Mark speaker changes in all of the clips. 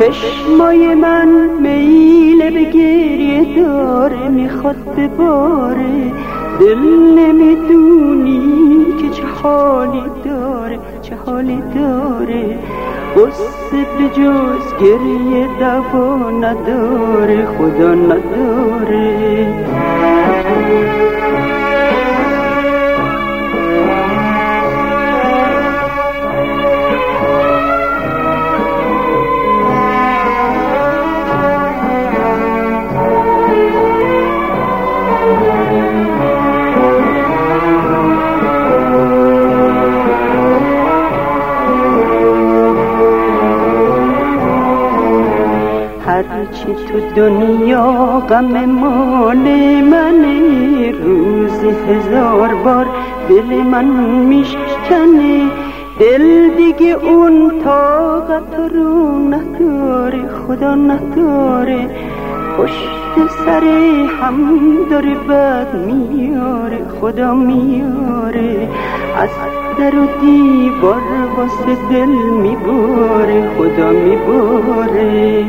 Speaker 1: چشمای من میل به گریه داره، میخواد بباره. دل نمیدونی که چه حالی داره، چه حالی داره. قصه به جز گریه دوا نداره، خدا نداره. هرچی تو دنیا غم مال منه، روزی 1000 بار دل من میشکنه. دل دیگه اون طاقت رو نداره، خدا نداره. پشت سر هم داره بد میاره، خدا میاره. از در و دیوار واسه دل میباره، خدا میباره.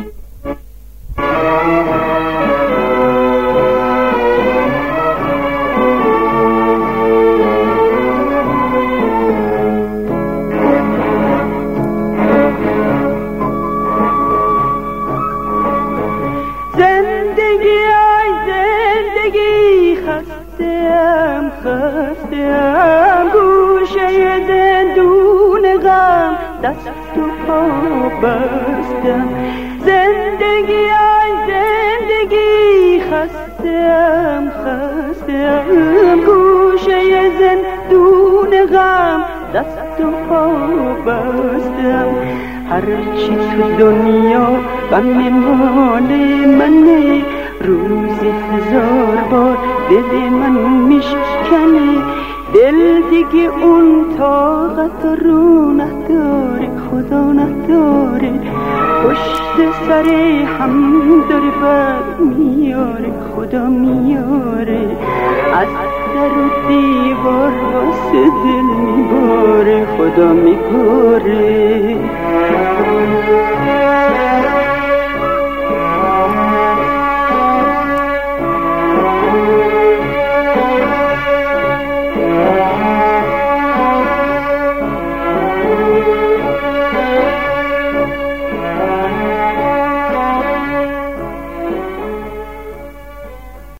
Speaker 1: خستم گوشه زندون غم، دست و پا بستم. زندگی ای زندگی خستم گوشه زندون غم، دست و پا بستم. هرچی تو دنیا غم مال منه، روزی 1000 بار دل من میشکنه. دل دیگه اون طاقت رو نداره، خدا نداره. پشت سر هم داره بد میاره، خدا میاره. از در و دیوار واسه دل میباره، خدا میباره.